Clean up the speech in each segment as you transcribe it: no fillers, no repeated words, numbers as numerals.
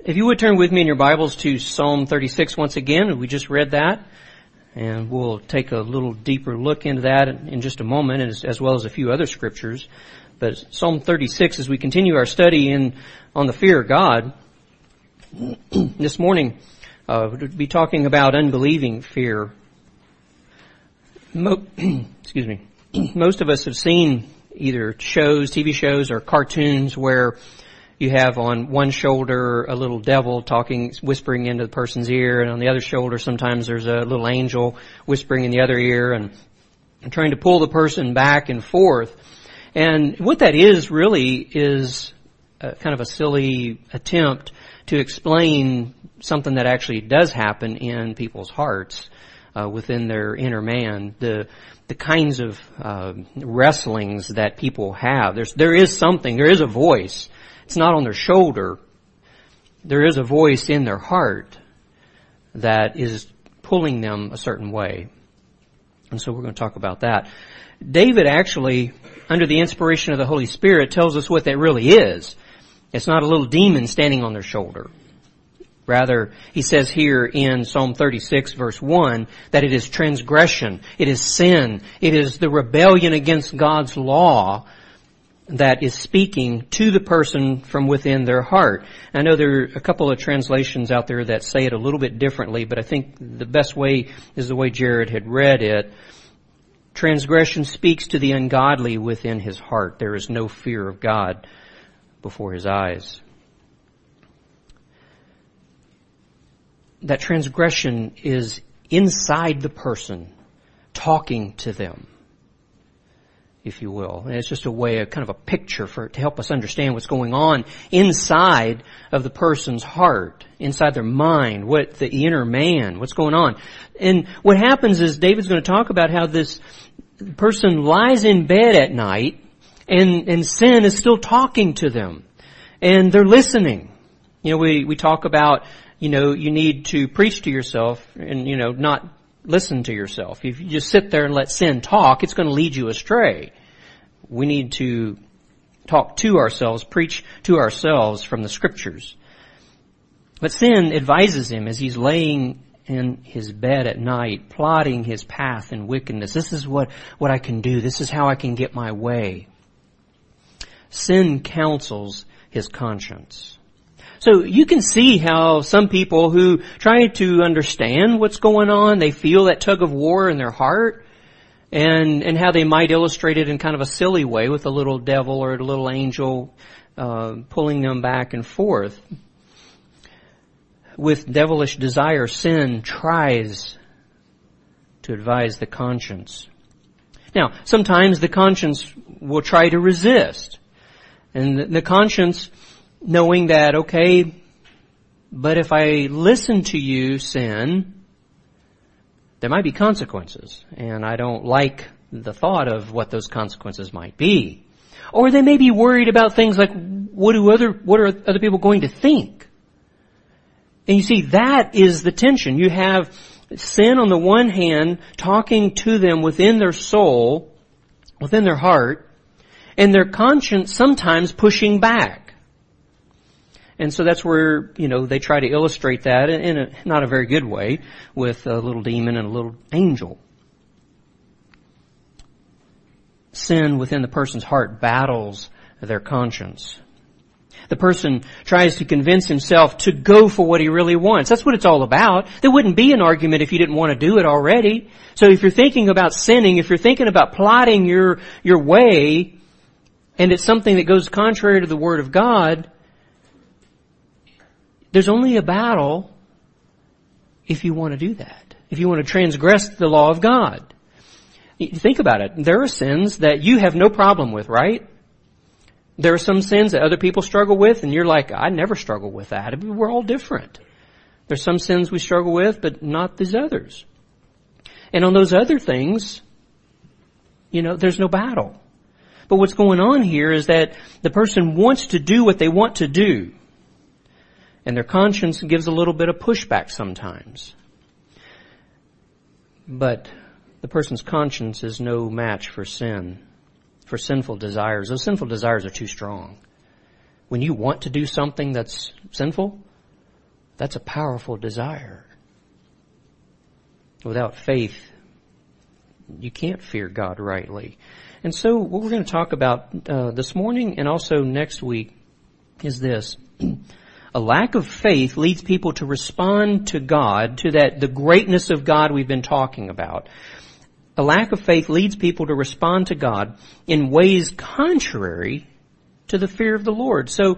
If you would turn with me in your Bibles to Psalm 36 once again. We just read that, and we'll take a little deeper look into that in just a moment, as well as a few other scriptures. But Psalm 36, as we continue our study on the fear of God, this morning we'll be talking about unbelieving fear. Excuse me. Most of us have seen either shows, TV shows, or cartoons where you have on one shoulder a little devil whispering into the person's ear, and on the other shoulder sometimes there's a little angel whispering in the other ear and trying to pull the person back and forth. And what that is really is kind of a silly attempt to explain something that actually does happen in people's hearts, within their inner man. The kinds of wrestlings that people have. There is a voice. It's not on their shoulder. There is a voice in their heart that is pulling them a certain way. And so we're going to talk about that. David actually, under the inspiration of the Holy Spirit, tells us what that really is. It's not a little demon standing on their shoulder. Rather, he says here in Psalm 36 verse 1 that it is transgression, it is sin, it is the rebellion against God's law that is speaking to the person from within their heart. I know there are a couple of translations out there that say it a little bit differently, but I think the best way is the way Jared had read it. Transgression speaks to the ungodly within his heart. There is no fear of God before his eyes. That transgression is inside the person, talking to them, if you will. And it's just a way of kind of a picture to help us understand what's going on inside of the person's heart, inside their mind, what the inner man, what's going on. And what happens is David's going to talk about how this person lies in bed at night and sin is still talking to them. And they're listening. You know, we talk about, you need to preach to yourself and, not listen to yourself. If you just sit there and let sin talk, it's going to lead you astray. We need to talk to ourselves, preach to ourselves from the Scriptures. But sin advises him as he's laying in his bed at night, plotting his path in wickedness. This is what I can do. This is how I can get my way. Sin counsels his conscience. So you can see how some people who try to understand what's going on, they feel that tug of war in their heart, and how they might illustrate it in kind of a silly way with a little devil or a little angel pulling them back and forth. With devilish desire, sin tries to advise the conscience. Now, sometimes the conscience will try to resist. And the conscience, knowing that, okay, but if I listen to you, sin, there might be consequences. And I don't like the thought of what those consequences might be. Or they may be worried about things like, what are other people going to think? And you see, that is the tension. You have sin on the one hand talking to them within their soul, within their heart, and their conscience sometimes pushing back. And so that's where, they try to illustrate that in not a very good way with a little demon and a little angel. Sin within the person's heart battles their conscience. The person tries to convince himself to go for what he really wants. That's what it's all about. There wouldn't be an argument if you didn't want to do it already. So if you're thinking about sinning, if you're thinking about plotting your way, and it's something that goes contrary to the Word of God, there's only a battle if you want to do that. If you want to transgress the law of God. You think about it. There are sins that you have no problem with, right? There are some sins that other people struggle with, and you're like, I never struggle with that. We're all different. There's some sins we struggle with, but not these others. And on those other things, there's no battle. But what's going on here is that the person wants to do what they want to do. And their conscience gives a little bit of pushback sometimes. But the person's conscience is no match for sin, for sinful desires. Those sinful desires are too strong. When you want to do something that's sinful, That's a powerful desire. Without faith, you can't fear God rightly. And so what we're going to talk about this morning and also next week is this. A lack of faith leads people to respond to God, to the greatness of God we've been talking about. A lack of faith leads people to respond to God in ways contrary to the fear of the Lord. So,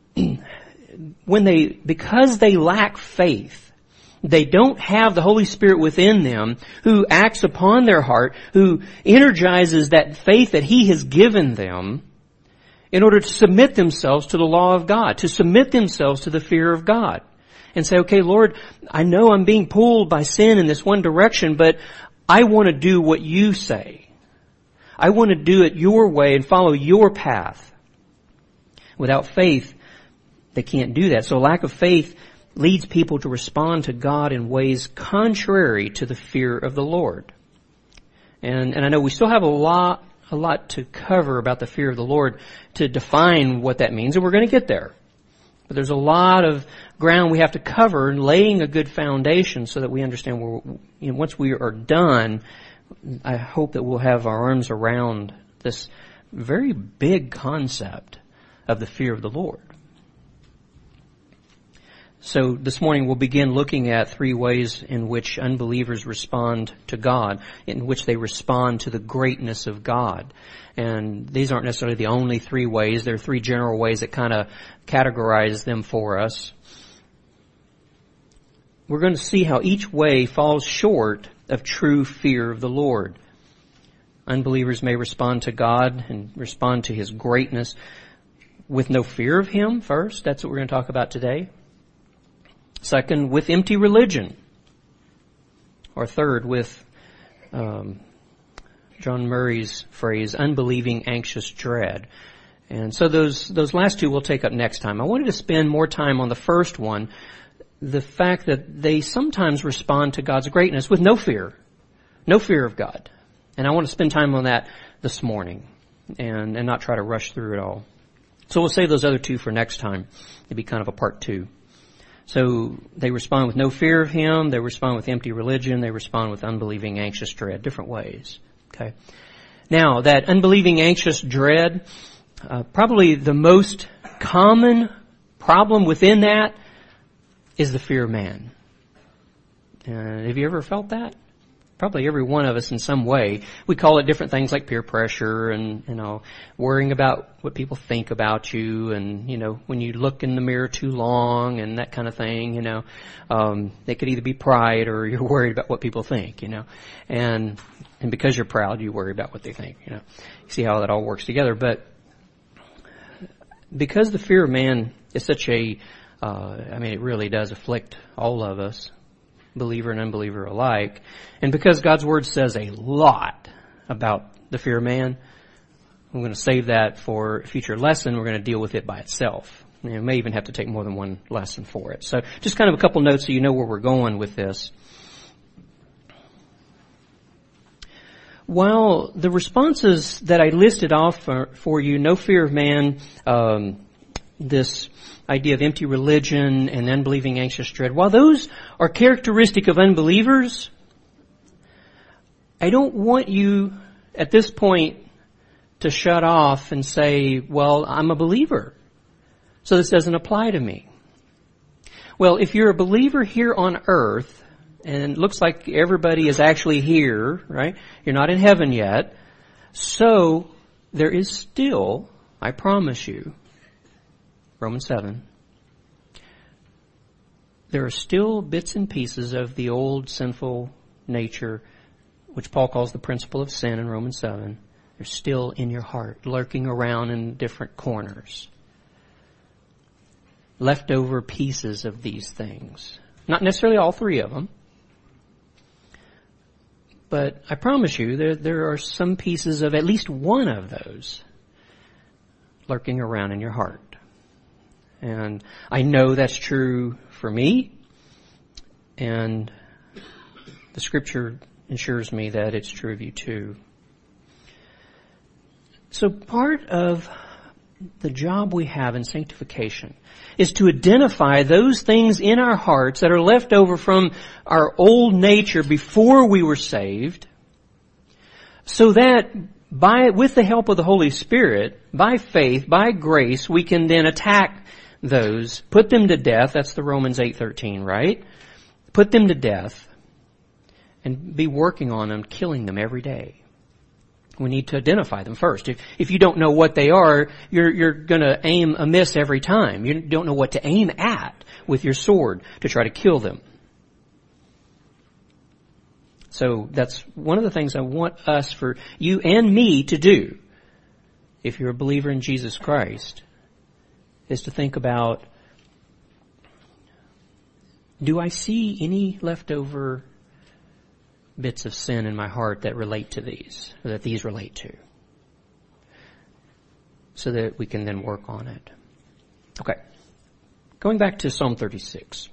because they lack faith, they don't have the Holy Spirit within them who acts upon their heart, who energizes that faith that He has given them in order to submit themselves to the law of God, to submit themselves to the fear of God. And say, okay, Lord, I know I'm being pulled by sin in this one direction, but I want to do what you say. I want to do it your way and follow your path. Without faith, they can't do that. So lack of faith leads people to respond to God in ways contrary to the fear of the Lord. And I know we still have a lot to cover about the fear of the Lord to define what that means, and we're going to get there. But there's a lot of ground we have to cover in laying a good foundation so that we understand once we are done, I hope that we'll have our arms around this very big concept of the fear of the Lord. So this morning we'll begin looking at 3 ways in which unbelievers respond to God, in which they respond to the greatness of God. And these aren't necessarily the only 3 ways. There are 3 general ways that kind of categorize them for us. We're going to see how each way falls short of true fear of the Lord. Unbelievers may respond to God and respond to His greatness with no fear of Him first. That's what we're going to talk about today. Second, with empty religion. Or third, with John Murray's phrase, unbelieving anxious dread. And so those last 2 we'll take up next time. I wanted to spend more time on the first one, the fact that they sometimes respond to God's greatness with no fear of God. And I want to spend time on that this morning and not try to rush through it all. So we'll save those other 2 for next time. It'll be kind of a part 2. So they respond with no fear of Him, they respond with empty religion, they respond with unbelieving anxious dread, different ways. Okay. Now, that unbelieving anxious dread, probably the most common problem within that is the fear of man. Have you ever felt that? Probably every one of us in some way. We call it different things like peer pressure and, worrying about what people think about you and, when you look in the mirror too long and that kind of thing, it could either be pride or you're worried about what people think, and because you're proud, you worry about what they think, You see how that all works together. But because the fear of man is such it really does afflict all of us, believer and unbeliever alike. And because God's Word says a lot about the fear of man, I'm going to save that for a future lesson. We're going to deal with it by itself. We may even have to take more than one lesson for it. So just kind of a couple notes so you know where we're going with this. While the responses that I listed off for you, no fear of man, this idea of empty religion and unbelieving anxious dread, while those are characteristic of unbelievers, I don't want you at this point to shut off and say, well, I'm a believer, so this doesn't apply to me. Well, if you're a believer here on earth, and it looks like everybody is actually here, right? You're not in heaven yet. So there is still, I promise you, Romans 7, there are still bits and pieces of the old sinful nature, which Paul calls the principle of sin in Romans 7. They're still in your heart, lurking around in different corners. Leftover pieces of these things. Not necessarily all 3 of them. But I promise you, there are some pieces of at least one of those lurking around in your heart. And I know that's true for me, and the Scripture assures me that it's true of you too. So part of the job we have in sanctification is to identify those things in our hearts that are left over from our old nature before we were saved, so that with the help of the Holy Spirit, by faith, by grace, we can then attack those, put them to death. That's the Romans 8:13, right? Put them to death and be working on them, killing them every day. We need to identify them first. If you don't know what they are, you're going to aim amiss every time. You don't know what to aim at with your sword to try to kill them. So that's one of the things I want us, for you and me, to do, if you're a believer in Jesus Christ, is to think about, do I see any leftover bits of sin in my heart that relate to these, or that these relate to, so that we can then work on it. Okay. Going back to Psalm 36.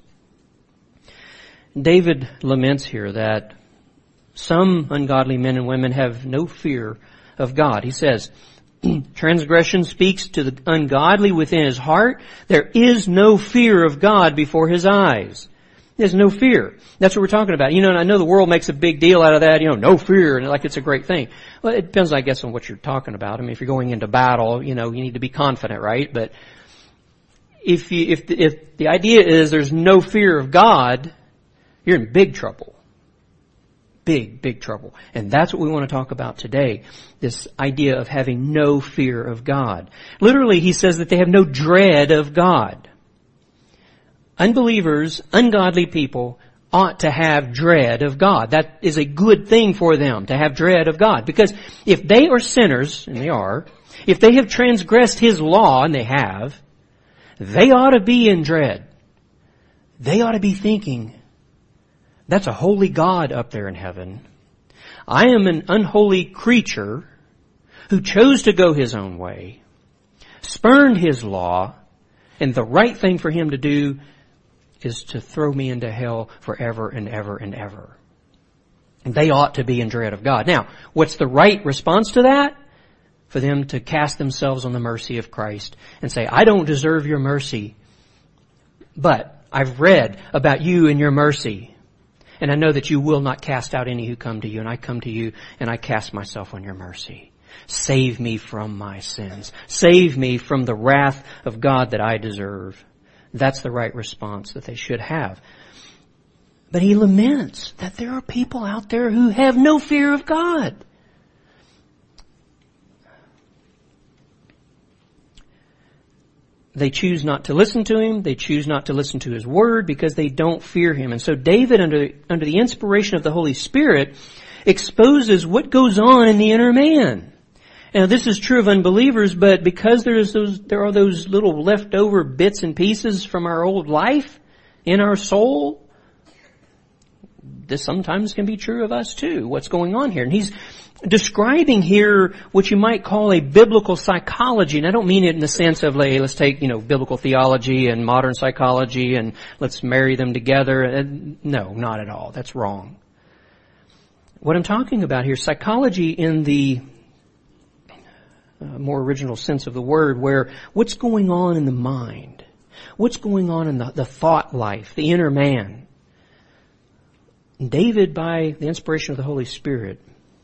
David laments here that some ungodly men and women have no fear of God. He says, transgression speaks to the ungodly within his heart. There is no fear of God before his eyes. There's no fear. That's what we're talking about. And I know the world makes a big deal out of that, no fear, and like it's a great thing. Well, it depends, I guess, on what you're talking about. I mean, if you're going into battle, you need to be confident, right? But if the idea is there's no fear of God, you're in big trouble. Big trouble. And that's what we want to talk about today. This idea of having no fear of God. Literally, he says that they have no dread of God. Unbelievers, ungodly people ought to have dread of God. That is a good thing for them, to have dread of God. Because if they are sinners, and they are, if they have transgressed His law, and they have, they ought to be in dread. They ought to be thinking, that's a holy God up there in heaven. I am an unholy creature who chose to go his own way, spurned His law, and the right thing for Him to do is to throw me into hell forever and ever and ever. And they ought to be in dread of God. Now, what's the right response to that? For them to cast themselves on the mercy of Christ and say, I don't deserve your mercy, but I've read about you and your mercy. And I know that you will not cast out any who come to you. And I come to you and I cast myself on your mercy. Save me from my sins. Save me from the wrath of God that I deserve. That's the right response that they should have. But he laments that there are people out there who have no fear of God. They choose not to listen to Him. They choose not to listen to His Word because they don't fear Him. And so David, under the inspiration of the Holy Spirit, exposes what goes on in the inner man. Now, this is true of unbelievers, but because there are those little leftover bits and pieces from our old life in our soul, this sometimes can be true of us too. What's going on here? And he's describing here what you might call a biblical psychology. And I don't mean it in the sense of, let's take, biblical theology and modern psychology and let's marry them together. No, not at all. That's wrong. What I'm talking about here, psychology in the more original sense of the word, where what's going on in the mind, what's going on in the thought life, the inner man. David, by the inspiration of the Holy Spirit,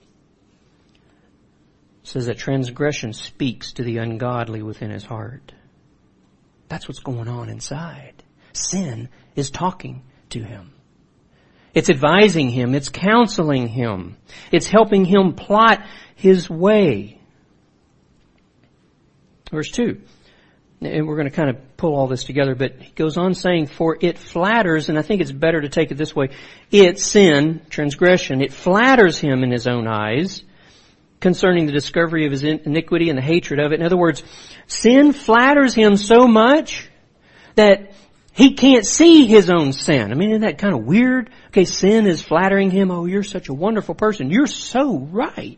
says that transgression speaks to the ungodly within his heart. That's what's going on inside. Sin is talking to him. It's advising him. It's counseling him. It's helping him plot his way. Verse 2. And we're going to kind of pull all this together, but he goes on saying, for it flatters, and I think it's better to take it this way, sin, transgression, it flatters him in his own eyes concerning the discovery of his iniquity and the hatred of it. In other words, sin flatters him so much that he can't see his own sin. I mean, isn't that kind of weird? Okay, sin is flattering him. Oh, you're such a wonderful person. You're so right.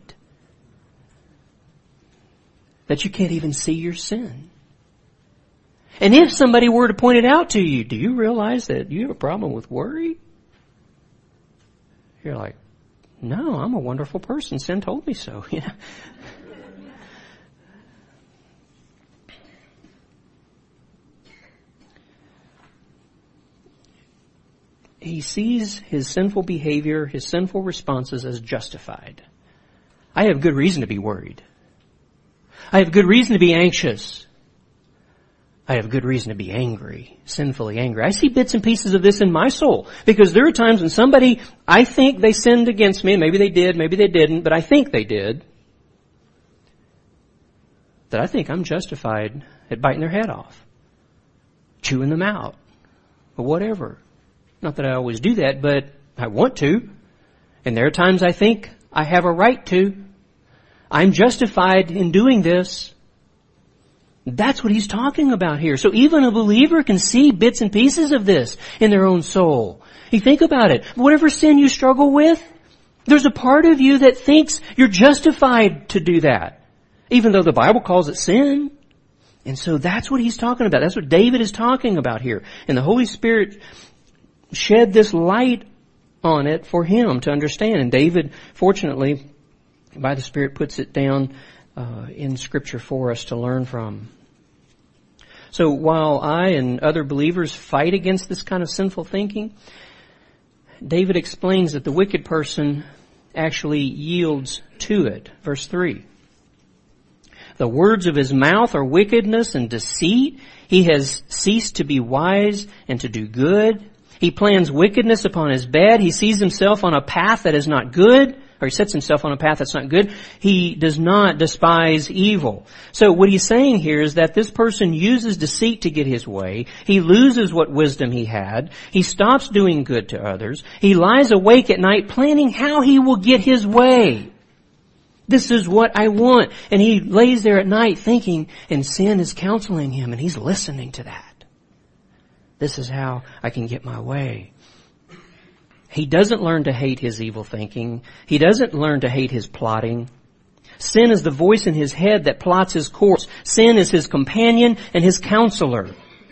That you can't even see your sin. And if somebody were to point it out to you, do you realize that you have a problem with worry? You're like, no, I'm a wonderful person. Sin told me so. he sees his sinful behavior, his sinful responses as justified. I have good reason to be worried. I have good reason to be anxious. I have good reason to be angry, sinfully angry. I see bits and pieces of this in my soul because there are times when somebody, I think they sinned against me, maybe they did, maybe they didn't, but I think they did, that I think I'm justified at biting their head off, chewing them out, or whatever. Not that I always do that, but I want to. And there are times I think I have a right to. I'm justified in doing this. That's what he's talking about here. So even a believer can see bits and pieces of this in their own soul. You think about it. Whatever sin you struggle with, there's a part of you that thinks you're justified to do that, even though the Bible calls it sin. And so that's what he's talking about. That's what David is talking about here. And the Holy Spirit shed this light on it for him to understand. And David, fortunately, by the Spirit, puts it down in Scripture for us to learn from. So while I and other believers fight against this kind of sinful thinking, David explains that the wicked person actually yields to it. Verse 3. The words of his mouth are wickedness and deceit. He has ceased to be wise and to do good. He plans wickedness upon his bed. He sees himself on a path that is not good. Or he sets himself on a path that's not good. He does not despise evil. So what he's saying here is that this person uses deceit to get his way. He loses what wisdom he had. He stops doing good to others. He lies awake at night planning how he will get his way. This is what I want. And he lays there at night thinking, and sin is counseling him, and he's listening to that. This is how I can get my way. He doesn't learn to hate his evil thinking. He doesn't learn to hate his plotting. Sin is the voice in his head that plots his course. Sin is his companion and his counselor.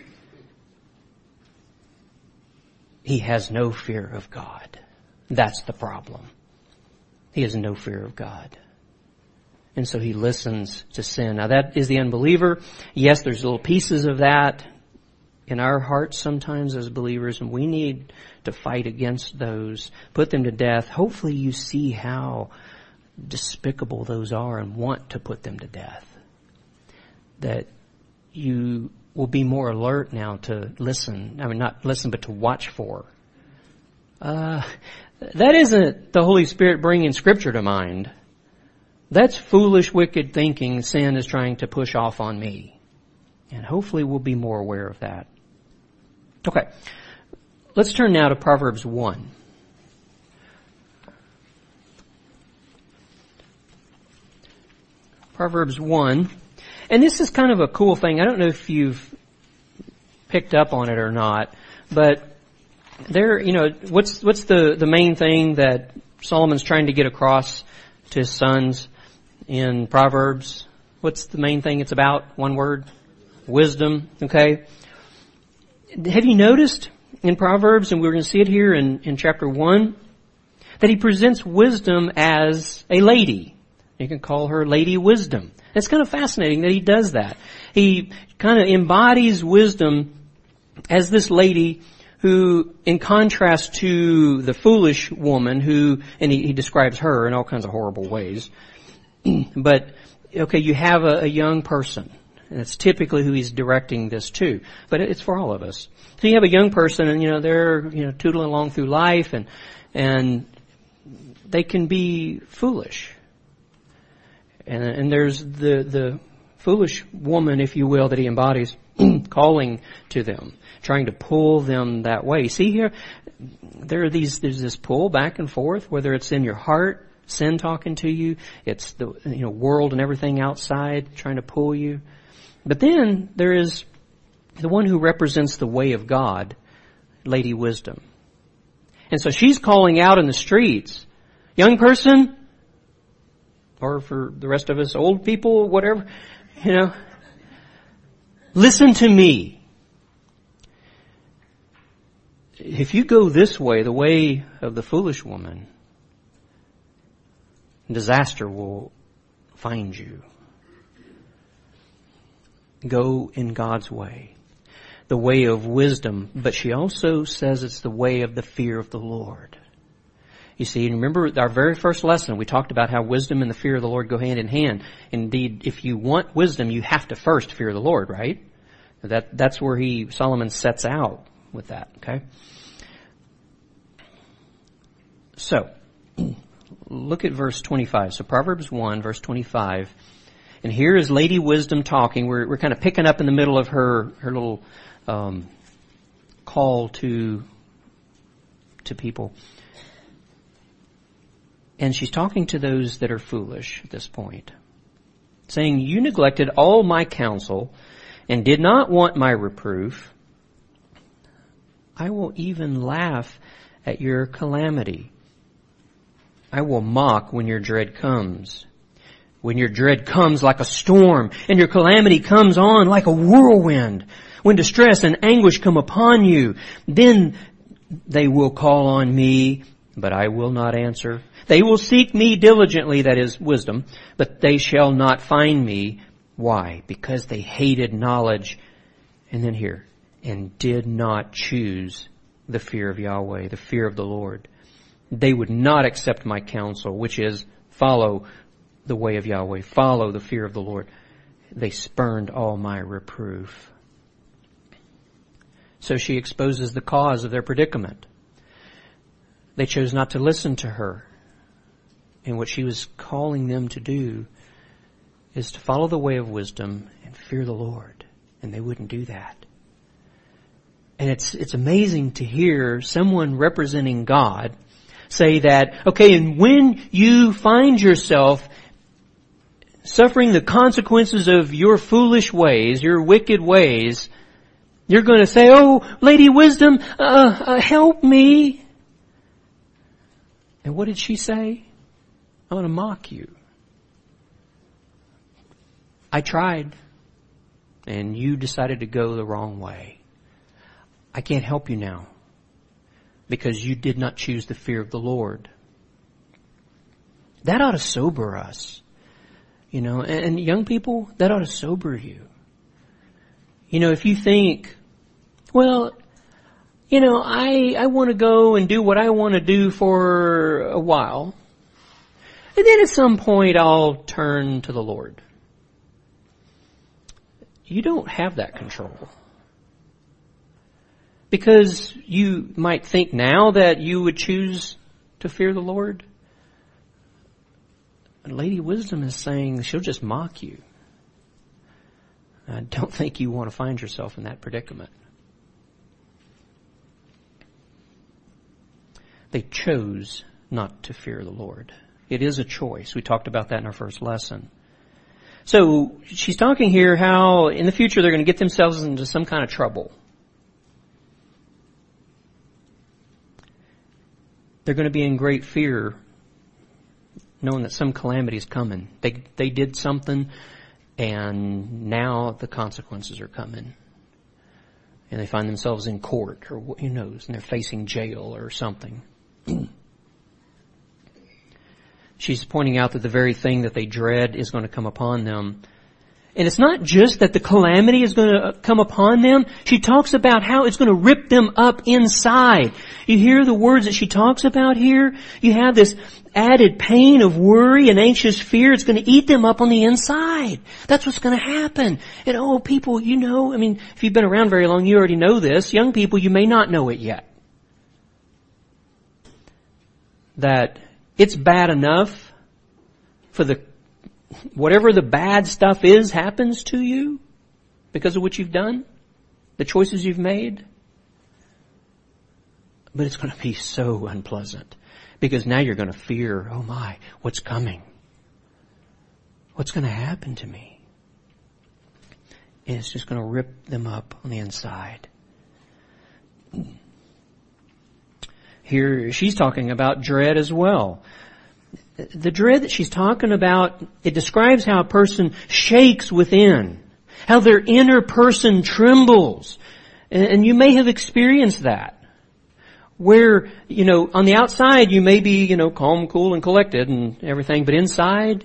He has no fear of God. That's the problem. He has no fear of God. And so he listens to sin. Now that is the unbeliever. Yes, there's little pieces of that in our hearts sometimes as believers, and we need to fight against those, put them to death. Hopefully you see how despicable those are and want to put them to death. That you will be more alert now to listen. I mean, not listen, but to watch for. That isn't the Holy Spirit bringing Scripture to mind. That's foolish, wicked thinking sin is trying to push off on me. And hopefully we'll be more aware of that. Okay. Let's turn now to Proverbs 1. Proverbs 1. And this is kind of a cool thing. I don't know if you've picked up on it or not, but there, what's the main thing that Solomon's trying to get across to his sons in Proverbs? What's the main thing it's about? One word? Wisdom. Okay. Have you noticed in Proverbs, and we're going to see it here in chapter 1, that he presents wisdom as a lady. You can call her Lady Wisdom. It's kind of fascinating that he does that. He kind of embodies wisdom as this lady who, in contrast to the foolish woman and he describes her in all kinds of horrible ways. But, okay, you have a young person. And that's typically who he's directing this to. But it's for all of us. So you have a young person and, they're, tootling along through life and they can be foolish. And there's the foolish woman, if you will, that he embodies, calling to them, trying to pull them that way. See here, there's this pull back and forth, whether it's in your heart, sin talking to you, it's the world and everything outside trying to pull you. But then there is the one who represents the way of God, Lady Wisdom. And so she's calling out in the streets, young person, or for the rest of us, old people, whatever, listen to me. If you go this way, the way of the foolish woman, disaster will find you. Go in God's way. the way of wisdom, but she also says it's the way of the fear of the Lord. You see, remember our very first lesson, we talked about how wisdom and the fear of the Lord go hand in hand. Indeed, if you want wisdom, you have to first fear the Lord, right? That's where Solomon sets out with that, okay? So, look at verse 25. So Proverbs 1, verse 25. And here is Lady Wisdom talking. We're kind of picking up in the middle of her little call to people. And she's talking to those that are foolish at this point, saying, "You neglected all my counsel and did not want my reproof. I will even laugh at your calamity. I will mock when your dread comes. When your dread comes like a storm and your calamity comes on like a whirlwind. When distress and anguish come upon you, then they will call on me, but I will not answer. They will seek me diligently," that is wisdom, "but they shall not find me." Why? Because they hated knowledge. And then here, and did not choose the fear of Yahweh, the fear of the Lord. They would not accept my counsel, which is follow the way of Yahweh, follow the fear of the Lord. They spurned all my reproof. So she exposes the cause of their predicament. They chose not to listen to her. And what she was calling them to do is to follow the way of wisdom and fear the Lord. And they wouldn't do that. And it's amazing to hear someone representing God say that, okay, and when you find yourself suffering the consequences of your foolish ways, your wicked ways, you're going to say, "Oh, Lady Wisdom, help me." And what did she say? "I'm going to mock you. I tried, and you decided to go the wrong way. I can't help you now, because you did not choose the fear of the Lord." That ought to sober us. And young people, that ought to sober you. If you think, well, I want to go and do what I want to do for a while, and then at some point I'll turn to the Lord. You don't have that control. Because you might think now that you would choose to fear the Lord. And Lady Wisdom is saying she'll just mock you. I don't think you want to find yourself in that predicament. They chose not to fear the Lord. It is a choice. We talked about that in our first lesson. So she's talking here how in the future they're going to get themselves into some kind of trouble. They're going to be in great fear, knowing that some calamity is coming. They did something, and now the consequences are coming. And they find themselves in court, or who knows, and they're facing jail or something. She's pointing out that the very thing that they dread is going to come upon them. And it's not just that the calamity is going to come upon them. She talks about how it's going to rip them up inside. You hear the words that she talks about here? You have this added pain of worry and anxious fear. It's going to eat them up on the inside. That's what's going to happen. And people, if you've been around very long, you already know this. Young people, you may not know it yet. That it's bad enough for whatever the bad stuff is happens to you because of what you've done, the choices you've made. But it's going to be so unpleasant because now you're going to fear, oh my, what's coming? What's going to happen to me? And it's just going to rip them up on the inside. Here she's talking about dread as well. The dread that she's talking about, it describes how a person shakes within, how their inner person trembles. And you may have experienced that. Where, on the outside you may be, calm, cool, and collected and everything, but inside,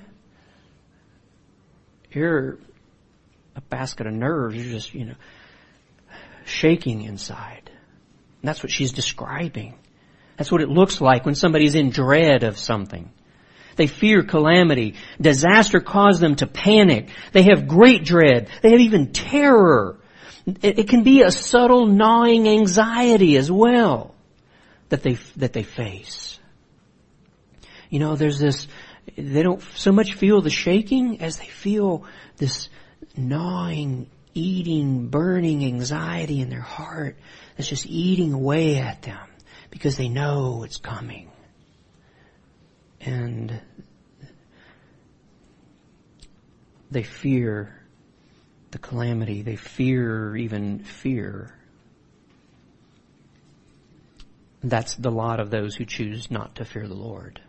you're a basket of nerves. You're just, shaking inside. And that's what she's describing. That's what it looks like when somebody's in dread of something. They fear calamity. Disaster caused them to panic. They have great dread. They have even terror. It can be a subtle gnawing anxiety as well that they face. You know, there's this, they don't so much feel the shaking as they feel this gnawing, eating, burning anxiety in their heart that's just eating away at them because they know it's coming. And they fear the calamity. They fear even fear. That's the lot of those who choose not to fear the Lord.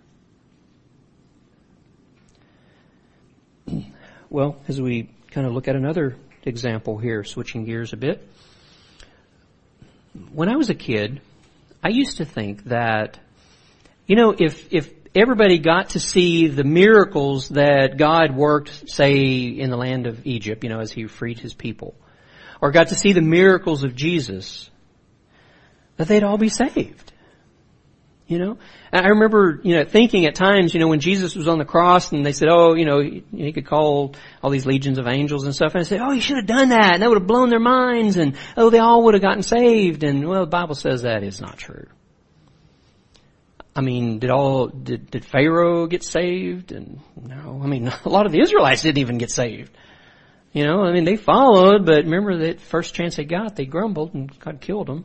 Well, as we kind of look at another example here, switching gears a bit. When I was a kid, I used to think that, you know, if everybody got to see the miracles that God worked, say, in the land of Egypt, you know, as He freed His people, or got to see the miracles of Jesus, that they'd all be saved. You know? And I remember, you know, thinking at times, you know, when Jesus was on the cross and they said, oh, you know, He could call all these legions of angels and stuff. And I said, oh, He should have done that. And that would have blown their minds. And, oh, they all would have gotten saved. And, well, the Bible says that is not true. I mean, did Pharaoh get saved? And no, I mean, a lot of the Israelites didn't even get saved. You know, I mean, they followed, but remember that first chance they got, they grumbled and God killed them.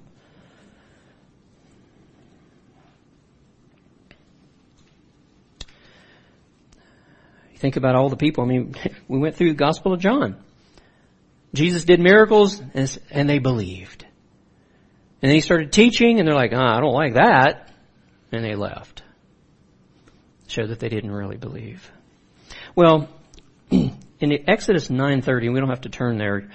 Think about all the people. I mean, we went through the Gospel of John. Jesus did miracles and they believed. And then He started teaching and they're like, I don't like that. And they left. Showed that they didn't really believe. Well, in Exodus 9:30, we don't have to turn there,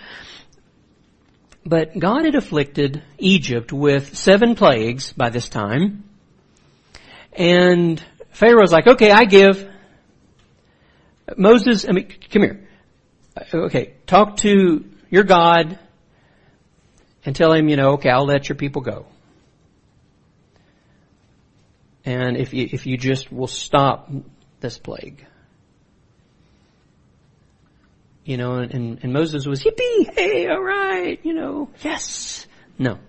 but God had afflicted Egypt with 7 plagues by this time. And Pharaoh's like, okay, I give. Moses, come here. Okay, talk to your God and tell him, you know, okay, I'll let your people go. And if you just will stop this plague. You know, and Moses was, yippee, hey, all right, you know, yes. No.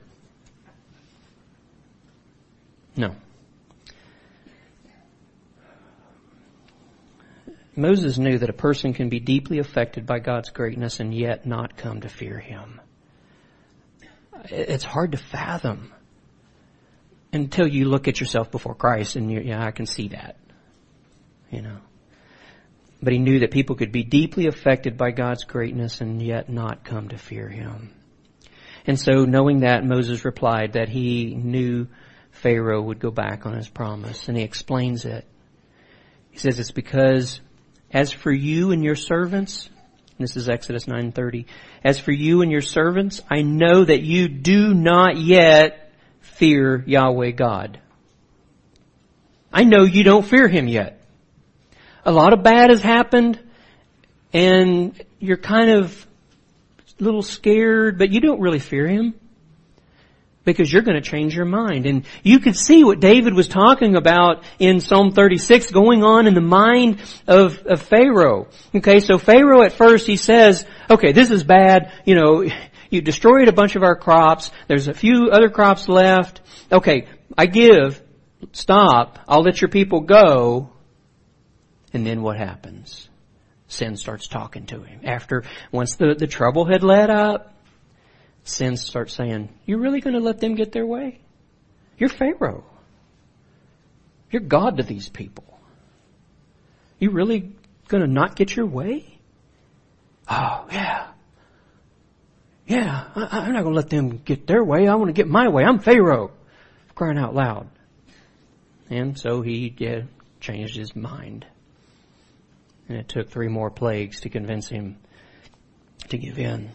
Moses knew that a person can be deeply affected by God's greatness and yet not come to fear Him. It's hard to fathom until you look at yourself before Christ and yeah, I can see that. You know. But he knew that people could be deeply affected by God's greatness and yet not come to fear Him. And so knowing that, Moses replied that he knew Pharaoh would go back on his promise. And he explains it. He says it's because as for you and your servants, this is Exodus 9:30, as for you and your servants, I know that you do not yet fear Yahweh God. I know you don't fear Him yet. A lot of bad has happened and you're kind of a little scared, but you don't really fear Him because you're going to change your mind. And you could see what David was talking about in Psalm 36 going on in the mind of Pharaoh. Okay, so Pharaoh at first he says, okay, this is bad. You know, you destroyed a bunch of our crops. There's a few other crops left. Okay, I give. Stop. I'll let your people go. And then what happens? Sin starts talking to him. Once the trouble had let up, sin starts saying, you're really going to let them get their way? You're Pharaoh. You're God to these people. You really going to not get your way? Oh, yeah. Yeah, I'm not going to let them get their way. I want to get my way. I'm Pharaoh. Crying out loud. And so he changed his mind. And it took 3 more plagues to convince him to give in.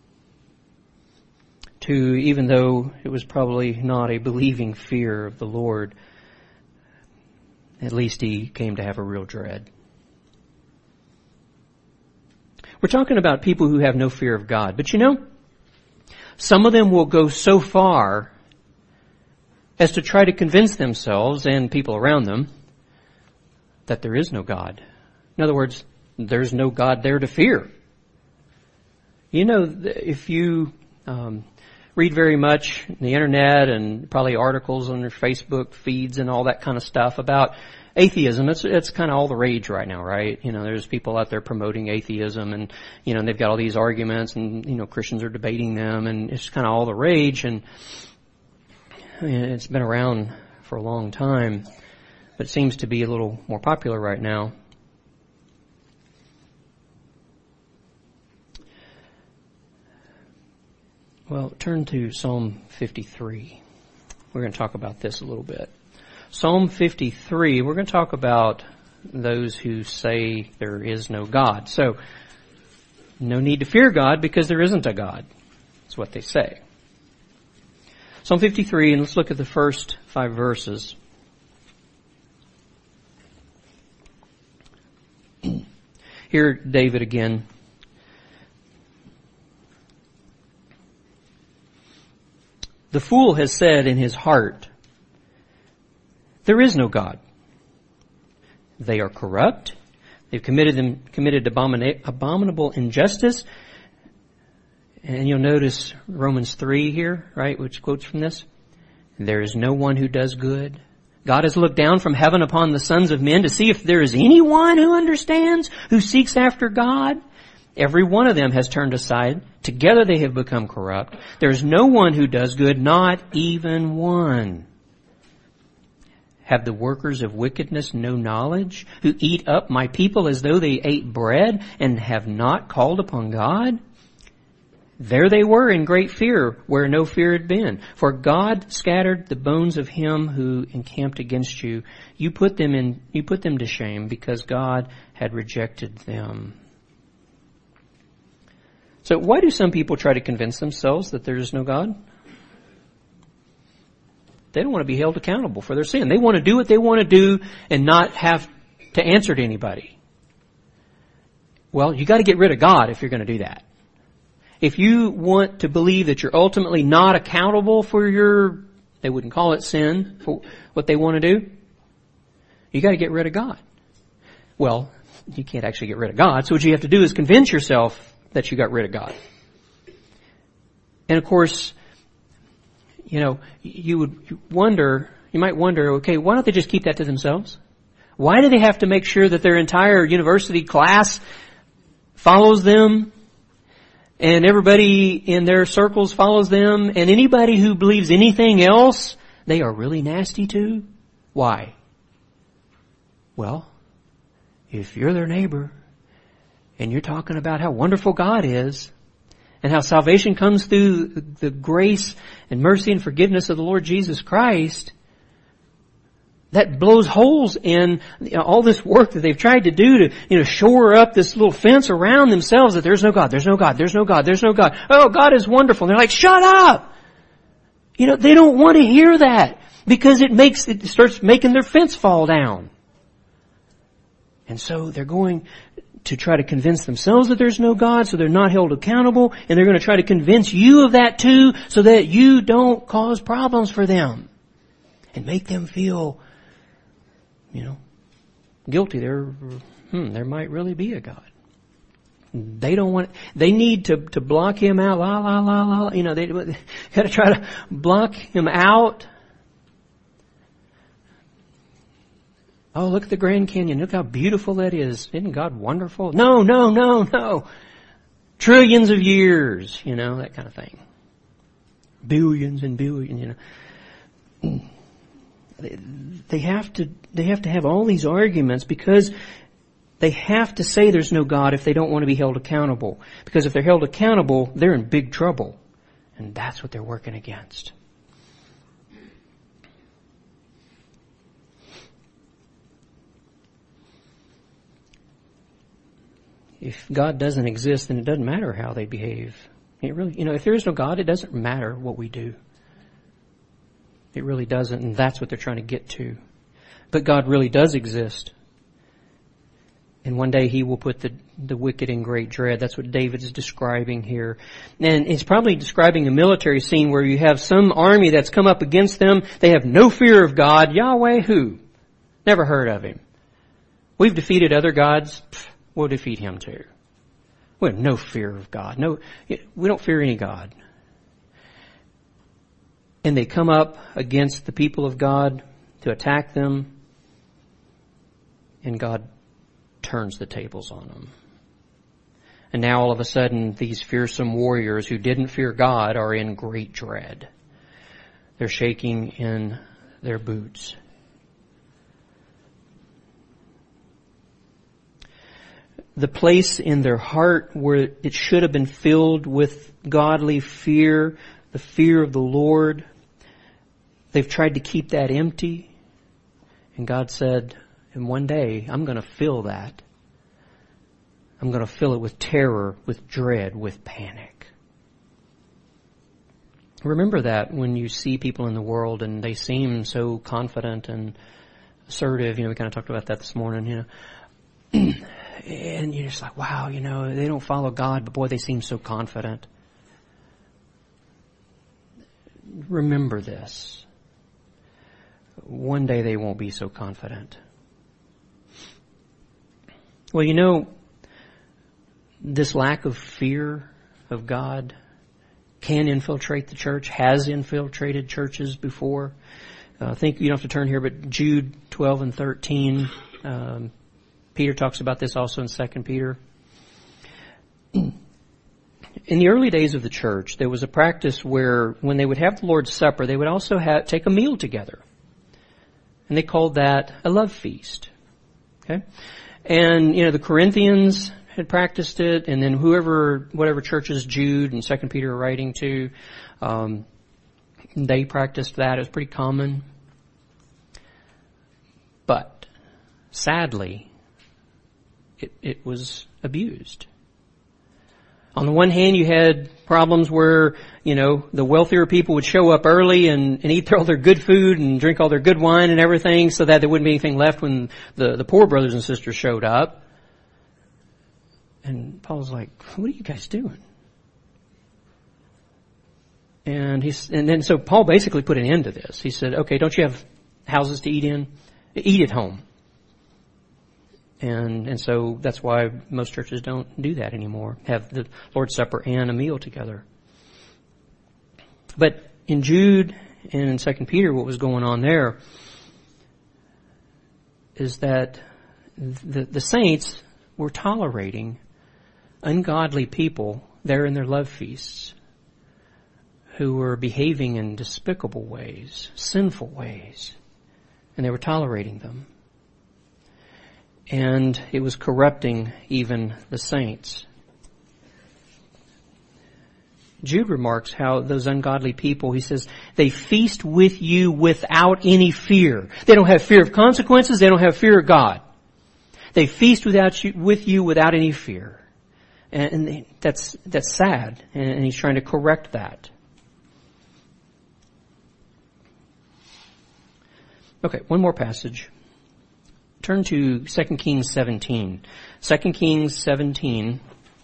Even though it was probably not a believing fear of the Lord, at least he came to have a real dread. We're talking about people who have no fear of God. But you know, Some of them will go so far as to try to convince themselves and people around them that there is no God. In other words, there's no God there to fear. You know, if you read very much on the internet and probably articles on your Facebook feeds and all that kind of stuff about atheism, it's kind of all the rage right now, right? You know, there's people out there promoting atheism and, you know, they've got all these arguments and, you know, Christians are debating them and it's kind of all the rage and it's been around for a long time, but it seems to be a little more popular right now. Well, turn to Psalm 53. We're going to talk about this a little bit. Psalm 53, we're going to talk about those who say there is no God. So, no need to fear God because there isn't a God. That's what they say. Psalm 53, and let's look at the first 5 verses. Here, David again. The fool has said in his heart, there is no God. They are corrupt. They've committed abominable injustice. And you'll notice Romans 3 here, right, which quotes from this. There is no one who does good. God has looked down from heaven upon the sons of men to see if there is anyone who understands, who seeks after God. Every one of them has turned aside. Together they have become corrupt. There is no one who does good, not even one. Have the workers of wickedness no knowledge, who eat up my people as though they ate bread and have not called upon God? There they were in great fear where no fear had been. For God scattered the bones of him who encamped against you. You put them to shame because God had rejected them. So why do some people try to convince themselves that there is no God? They don't want to be held accountable for their sin. They want to do what they want to do and not have to answer to anybody. Well, you got to get rid of God if you're going to do that. If you want to believe that you're ultimately not accountable for your, they wouldn't call it sin, for what they want to do, you got to get rid of God. Well, you can't actually get rid of God, so what you have to do is convince yourself that you got rid of God. And of course, you know, you might wonder, okay, why don't they just keep that to themselves? Why do they have to make sure that their entire university class follows them and everybody in their circles follows them and anybody who believes anything else, they are really nasty to? Why? Well, if you're their neighbor and you're talking about how wonderful God is and how salvation comes through the grace and mercy and forgiveness of the Lord Jesus Christ, that blows holes in all this work that they've tried to do to, shore up this little fence around themselves that there's no God, there's no God, there's no God, there's no God. Oh, God is wonderful. And they're like, shut up! They don't want to hear that because it starts making their fence fall down. And so they're going to try to convince themselves that there's no God, so they're not held accountable, and they're going to try to convince you of that too, so that you don't cause problems for them and make them feel, guilty. There might really be a God. They need to block him out, they got to try to block him out. Oh, look at the Grand Canyon. Look how beautiful that is. Isn't God wonderful? No. Trillions of years, that kind of thing. Billions and billions, They have to have all these arguments because they have to say there's no God if they don't want to be held accountable. Because if they're held accountable, they're in big trouble. And that's what they're working against. If God doesn't exist, then it doesn't matter how they behave. It really, if there is no God, it doesn't matter what we do. It really doesn't, and that's what they're trying to get to. But God really does exist. And one day He will put the wicked in great dread. That's what David is describing here. And he's probably describing a military scene where you have some army that's come up against them. They have no fear of God. Yahweh who? Never heard of Him. We've defeated other gods. We'll defeat Him too. We have no fear of God. No, we don't fear any God. And they come up against the people of God to attack them. And God turns the tables on them. And now all of a sudden, these fearsome warriors who didn't fear God are in great dread. They're shaking in their boots. The place in their heart where it should have been filled with godly fear, the fear of the Lord, they've tried to keep that empty. And God said, and one day, I'm going to fill that. I'm going to fill it with terror, with dread, with panic. Remember that when you see people in the world and they seem so confident and assertive. We kind of talked about that this morning, And you're just like, wow, they don't follow God, but boy, they seem so confident. Remember this. One day they won't be so confident. Well, this lack of fear of God can infiltrate the church, has infiltrated churches before. I think you don't have to turn here, but Jude 12 and 13, Peter talks about this also in 2 Peter. In the early days of the church, there was a practice where when they would have the Lord's Supper, they would also take a meal together. And they called that a love feast. Okay? And, the Corinthians had practiced it, and then whatever churches Jude and 2 Peter are writing to, they practiced that. It was pretty common. But, sadly, it was abused. On the one hand, you had problems where, the wealthier people would show up early and eat all their good food and drink all their good wine and everything so that there wouldn't be anything left when the poor brothers and sisters showed up. And Paul's like, what are you guys doing? And then so Paul basically put an end to this. He said, okay, don't you have houses to eat in? Eat at home. And so that's why most churches don't do that anymore. Have the Lord's Supper and a meal together. But in Jude and in 2 Peter, what was going on there is that the saints were tolerating ungodly people there in their love feasts who were behaving in despicable ways, sinful ways, and they were tolerating them. And it was corrupting even the saints. Jude remarks how those ungodly people, he says, they feast with you without any fear. They don't have fear of consequences. They don't have fear of God. They feast with you without any fear. And that's sad. And he's trying to correct that. Okay, one more passage. Turn to 2 Kings 17. 2 Kings 17.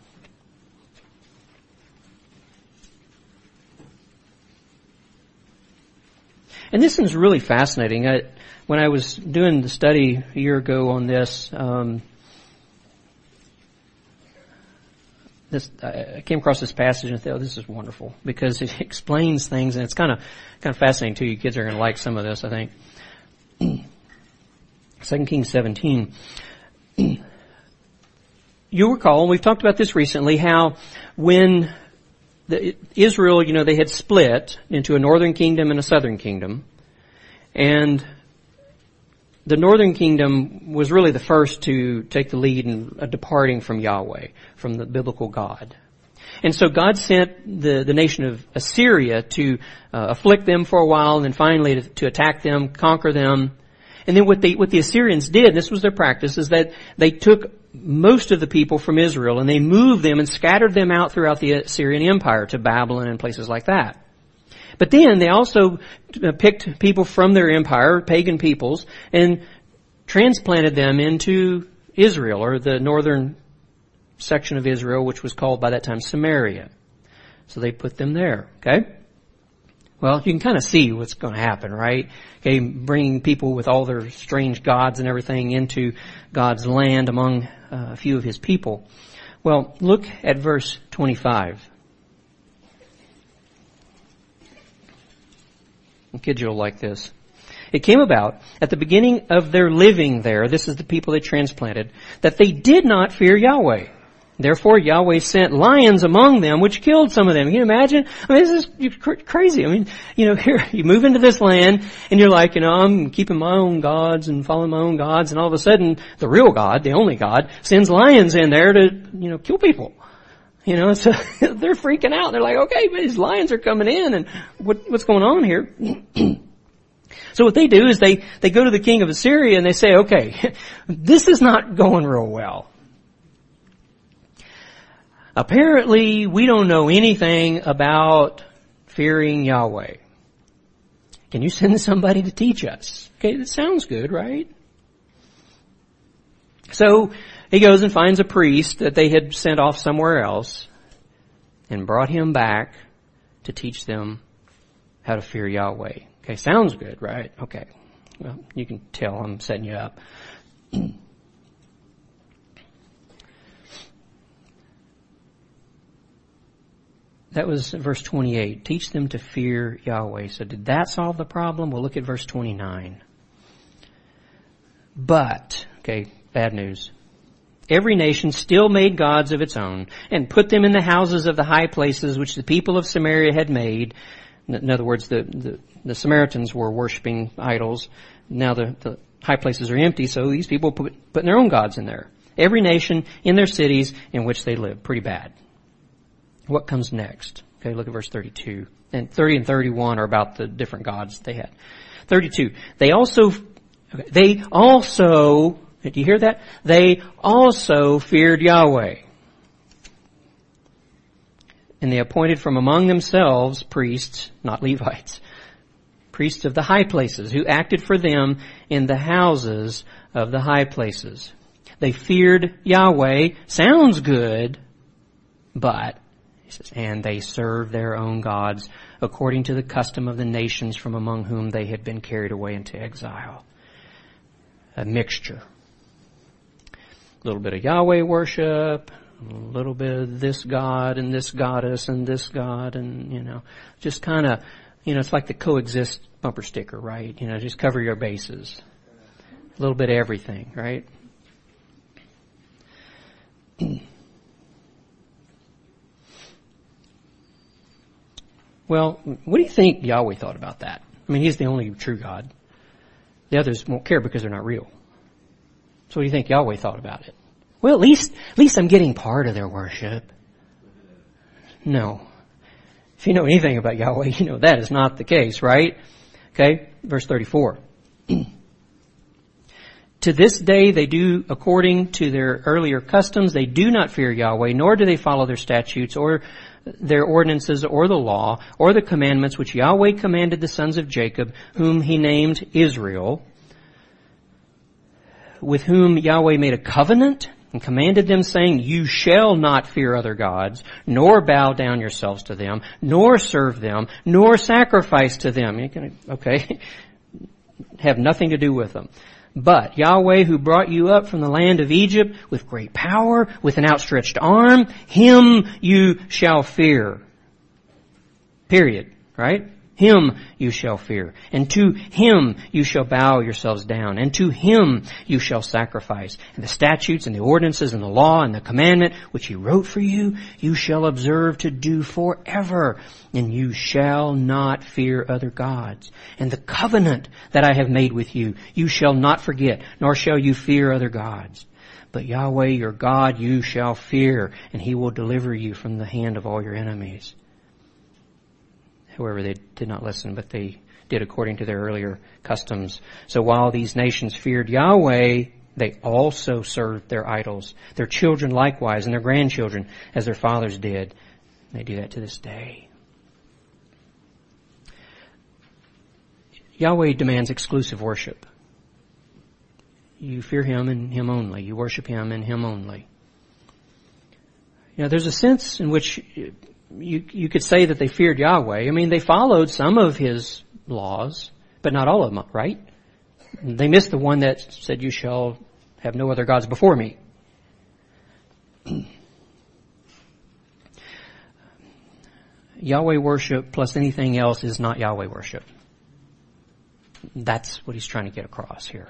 And this is really fascinating. When I was doing the study a year ago on this, I came across this passage and thought, this is wonderful because it explains things, and it's kind of fascinating too. You kids are going to like some of this, I think. 2 Kings 17. You'll recall, and we've talked about this recently, how when Israel, they had split into a northern kingdom and a southern kingdom. And the northern kingdom was really the first to take the lead in departing from Yahweh, from the biblical God. And so God sent the nation of Assyria to afflict them for a while, and then finally to attack them, conquer them. And then what the Assyrians did, and this was their practice, is that they took most of the people from Israel and they moved them and scattered them out throughout the Assyrian Empire to Babylon and places like that. But then they also picked people from their empire, pagan peoples, and transplanted them into Israel, or the northern section of Israel, which was called by that time Samaria. So they put them there, okay? Well, you can kind of see what's going to happen, right? Okay, bringing people with all their strange gods and everything into God's land among a few of His people. Well, look at verse 25. The kids will like this. It came about at the beginning of their living there, this is the people they transplanted, that they did not fear Yahweh. Therefore Yahweh sent lions among them, which killed some of them. Can you imagine? I mean, this is crazy. I mean, here, you move into this land, and you're like, I'm keeping my own gods and following my own gods, and all of a sudden, the real God, the only God, sends lions in there to, kill people. So they're freaking out. They're like, okay, but these lions are coming in, and what's going on here? So what they do is they go to the king of Assyria and they say, okay, this is not going real well. Apparently, we don't know anything about fearing Yahweh. Can you send somebody to teach us? Okay, that sounds good, right? So he goes and finds a priest that they had sent off somewhere else and brought him back to teach them how to fear Yahweh. Okay, sounds good, right? Okay. Well, you can tell I'm setting you up. That was verse 28. Teach them to fear Yahweh. So did that solve the problem? We'll look at verse 29. But, okay, bad news. Every nation still made gods of its own and put them in the houses of the high places which the people of Samaria had made. In other words, the Samaritans were worshiping idols. Now the high places are empty, so these people putting their own gods in there. Every nation in their cities in which they live. Pretty bad. What comes next? Okay, look at verse 32. And 30 and 31 are about the different gods they had. 32. They also, do you hear that? They also feared Yahweh. And they appointed from among themselves priests, not Levites, priests of the high places, who acted for them in the houses of the high places. They feared Yahweh. Sounds good, but, he says, and they served their own gods according to the custom of the nations from among whom they had been carried away into exile. A mixture. A little bit of Yahweh worship, a little bit of this God and this goddess and this God, and, just kind of, it's like the coexist bumper sticker, right? Just cover your bases. A little bit of everything, right? Well, what do you think Yahweh thought about that? I mean, He's the only true God. The others won't care because they're not real. So what do you think Yahweh thought about it? Well, at least I'm getting part of their worship. No. If you know anything about Yahweh, you know that is not the case, right? Okay, verse 34. To this day they do according to their earlier customs. They do not fear Yahweh, nor do they follow their statutes or their ordinances or the law or the commandments which Yahweh commanded the sons of Jacob, whom He named Israel, with whom Yahweh made a covenant and commanded them, saying, you shall not fear other gods, nor bow down yourselves to them, nor serve them, nor sacrifice to them. You're gonna, okay, have nothing to do with them. But Yahweh, who brought you up from the land of Egypt with great power, with an outstretched arm, Him you shall fear. Period. Right? Him you shall fear. And to Him you shall bow yourselves down. And to Him you shall sacrifice. And the statutes and the ordinances and the law and the commandment which He wrote for you, you shall observe to do forever. And you shall not fear other gods. And the covenant that I have made with you, you shall not forget, nor shall you fear other gods. But Yahweh your God you shall fear, and He will deliver you from the hand of all your enemies. However, they did not listen, but they did according to their earlier customs. So while these nations feared Yahweh, they also served their idols, their children likewise, and their grandchildren, as their fathers did. They do that to this day. Yahweh demands exclusive worship. You fear Him and Him only. You worship Him and Him only. There's a sense in which you could say that they feared Yahweh. I mean, they followed some of His laws, but not all of them, right? They missed the one that said, you shall have no other gods before me. Yahweh worship plus anything else is not Yahweh worship. That's what he's trying to get across here.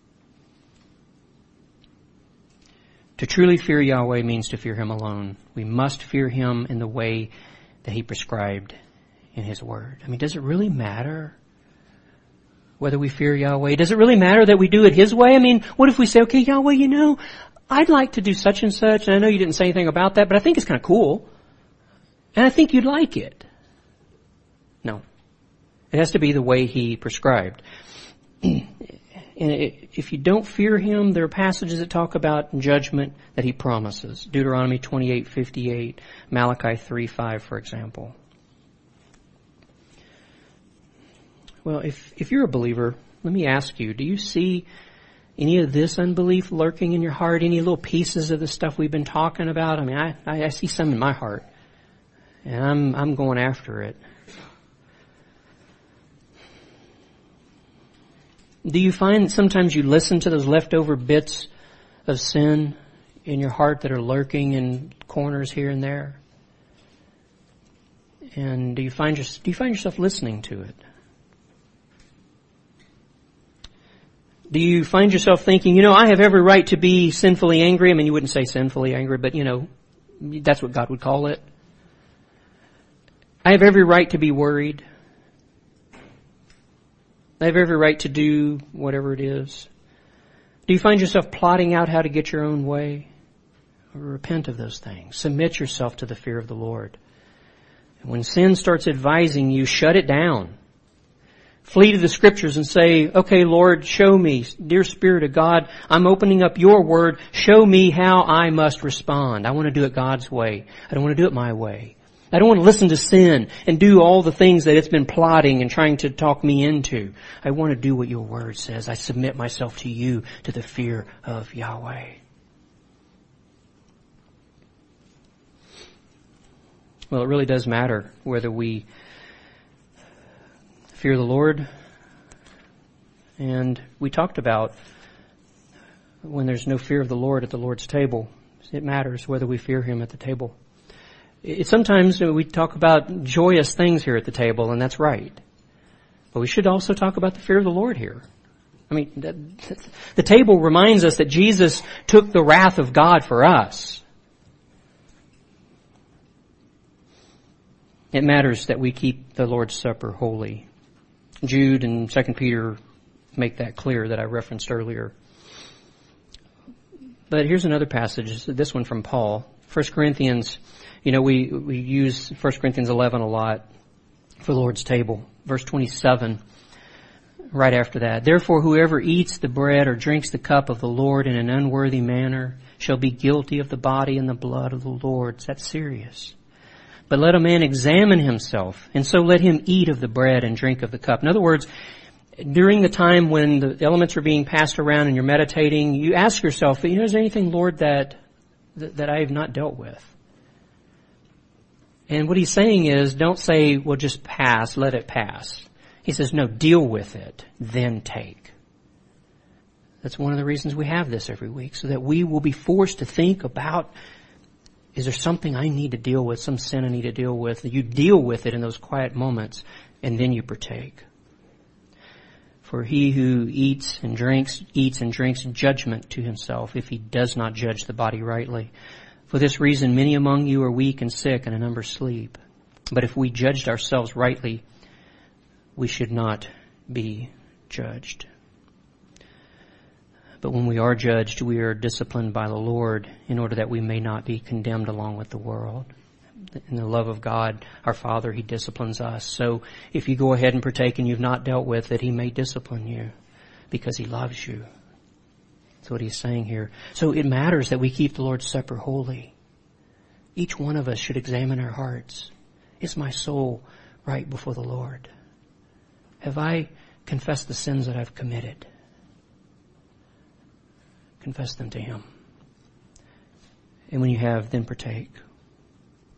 To truly fear Yahweh means to fear Him alone. We must fear Him in the way that He prescribed in His Word. I mean, does it really matter whether we fear Yahweh? Does it really matter that we do it His way? I mean, what if we say, okay, Yahweh, I'd like to do such and such, and I know you didn't say anything about that, but I think it's kind of cool. And I think you'd like it. No. It has to be the way He prescribed. And if you don't fear Him, there are passages that talk about judgment that He promises. Deuteronomy 28:58, Malachi 3:5, for example. Well, if you're a believer, let me ask you, do you see any of this unbelief lurking in your heart? Any little pieces of the stuff we've been talking about? I mean, I see some in my heart. And I'm going after it. Do you find sometimes you listen to those leftover bits of sin in your heart that are lurking in corners here and there? And do you find yourself listening to it? Do you find yourself thinking, I have every right to be sinfully angry? I mean, you wouldn't say sinfully angry, but that's what God would call it. I have every right to be worried. I have every right to do whatever it is. Do you find yourself plotting out how to get your own way? Repent of those things. Submit yourself to the fear of the Lord. And when sin starts advising you, shut it down. Flee to the Scriptures and say, okay, Lord, show me, dear Spirit of God, I'm opening up Your Word. Show me how I must respond. I want to do it God's way. I don't want to do it my way. I don't want to listen to sin and do all the things that it's been plotting and trying to talk me into. I want to do what Your Word says. I submit myself to You, to the fear of Yahweh. Well, it really does matter whether we fear the Lord. And we talked about when there's no fear of the Lord at the Lord's table. It matters whether we fear Him at the table. Sometimes we talk about joyous things here at the table, and that's right. But we should also talk about the fear of the Lord here. I mean, the table reminds us that Jesus took the wrath of God for us. It matters that we keep the Lord's Supper holy. Jude and 2 Peter make that clear that I referenced earlier. But here's another passage, this one from Paul. 1 Corinthians, we use 1 Corinthians 11 a lot for the Lord's table. Verse 27, right after that. Therefore, whoever eats the bread or drinks the cup of the Lord in an unworthy manner shall be guilty of the body and the blood of the Lord. That's serious. But let a man examine himself, and so let him eat of the bread and drink of the cup. In other words, during the time when the elements are being passed around and you're meditating, you ask yourself, is there anything, Lord, that I have not dealt with? And what he's saying is, don't say, well, just pass, let it pass. He says, no, deal with it, then take. That's one of the reasons we have this every week, so that we will be forced to think about, is there something I need to deal with, some sin I need to deal with? You deal with it in those quiet moments, and then you partake. For he who eats and drinks judgment to himself if he does not judge the body rightly. For this reason, many among you are weak and sick, and a number sleep. But if we judged ourselves rightly, we should not be judged. But when we are judged, we are disciplined by the Lord in order that we may not be condemned along with the world. In the love of God, our Father, He disciplines us. So if you go ahead and partake and you've not dealt with it, He may discipline you because He loves you. That's what He's saying here. So it matters that we keep the Lord's Supper holy. Each one of us should examine our hearts. Is my soul right before the Lord? Have I confessed the sins that I've committed? confess them to Him. And when you have, then partake.